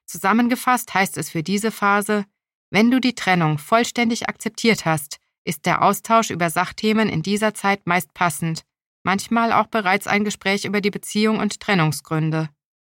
Zusammengefasst heißt es für diese Phase: Wenn du die Trennung vollständig akzeptiert hast, ist der Austausch über Sachthemen in dieser Zeit meist passend, manchmal auch bereits ein Gespräch über die Beziehung und Trennungsgründe.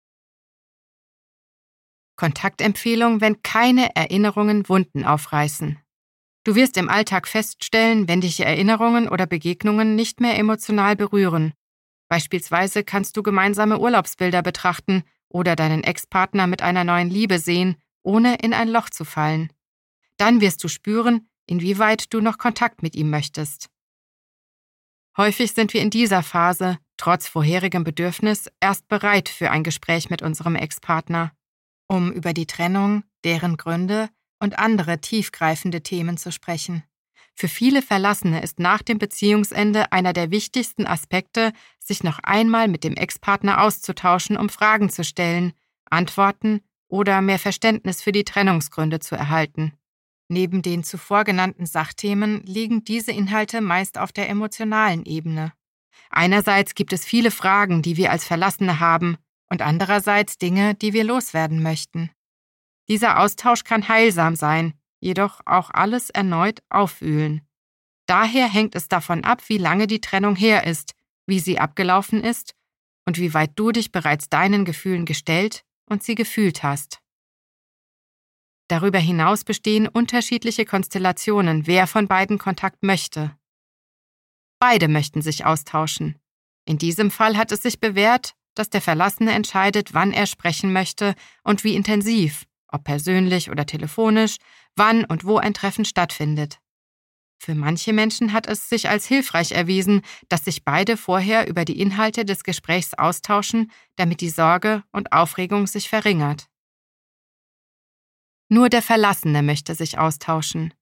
Kontaktempfehlung, wenn keine Erinnerungen Wunden aufreißen. Du wirst im Alltag feststellen, wenn dich Erinnerungen oder Begegnungen nicht mehr emotional berühren. Beispielsweise kannst du gemeinsame Urlaubsbilder betrachten oder deinen Ex-Partner mit einer neuen Liebe sehen, ohne in ein Loch zu fallen. Dann wirst du spüren, inwieweit du noch Kontakt mit ihm möchtest. Häufig sind wir in dieser Phase, trotz vorherigem Bedürfnis, erst bereit für ein Gespräch mit unserem Ex-Partner, um über die Trennung, deren Gründe und andere tiefgreifende Themen zu sprechen. Für viele Verlassene ist nach dem Beziehungsende einer der wichtigsten Aspekte, sich noch einmal mit dem Ex-Partner auszutauschen, um Fragen zu stellen, Antworten oder mehr Verständnis für die Trennungsgründe zu erhalten. Neben den zuvor genannten Sachthemen liegen diese Inhalte meist auf der emotionalen Ebene. Einerseits gibt es viele Fragen, die wir als Verlassene haben, und andererseits Dinge, die wir loswerden möchten. Dieser Austausch kann heilsam sein, jedoch auch alles erneut aufwühlen. Daher hängt es davon ab, wie lange die Trennung her ist, wie sie abgelaufen ist und wie weit du dich bereits deinen Gefühlen gestellt und sie gefühlt hast. Darüber hinaus bestehen unterschiedliche Konstellationen, wer von beiden Kontakt möchte. Beide möchten sich austauschen. In diesem Fall hat es sich bewährt, dass der Verlassene entscheidet, wann er sprechen möchte und wie intensiv, ob persönlich oder telefonisch, wann und wo ein Treffen stattfindet. Für manche Menschen hat es sich als hilfreich erwiesen, dass sich beide vorher über die Inhalte des Gesprächs austauschen, damit die Sorge und Aufregung sich verringert. Nur der Verlassene möchte sich austauschen.